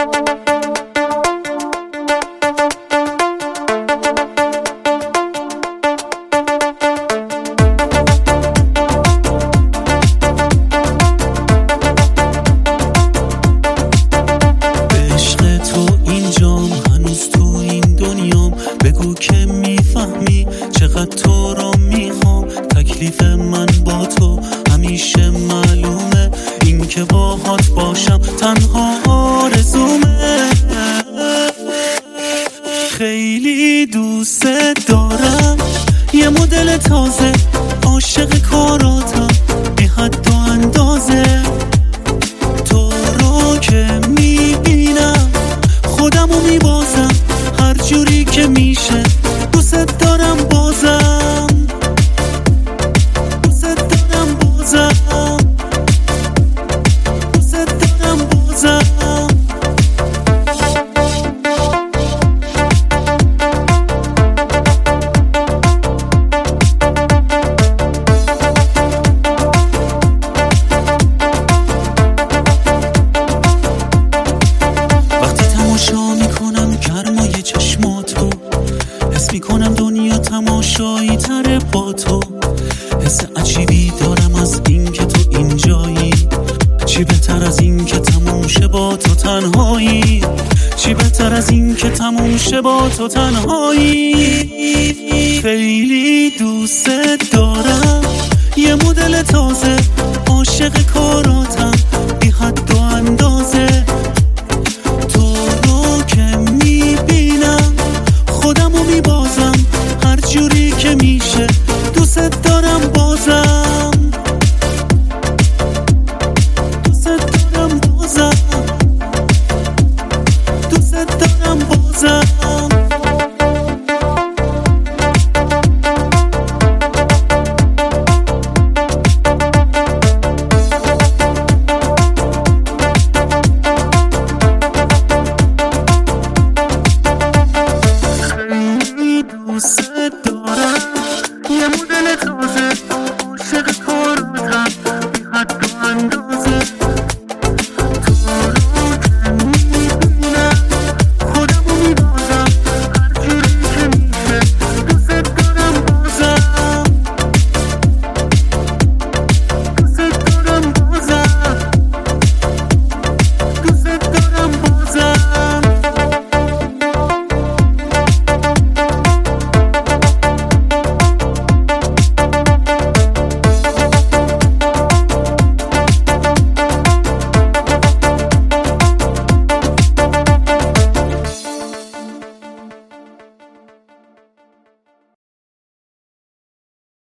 بگو که میفهمی چقدر تو را میخوام. تکلیف من با تو همیشه معلومه، این که باهات باشم تنها آرزومه. خیلی دوست دارم، یه مدل تازه، عاشق کاراتم بی حد و اندازه. تو رو که میبینم خودمو میبازم، هر جوری که میشه دوست دارم بازم، دوست دارم بازم، دوست دارم بازم. وقتی تماشا میکنم گرمای چشماتو، حس میکنم دنیا تماشایی تره با تو. حس عجیبی دارم از این که تو اینجایی، چی بهتر از این که تموم شه با تو تنهایی، چی بهتر از این که تموم شه با تو تنهایی. خیلی دوست دارم، یه مدل تازه، عاشق کاراتم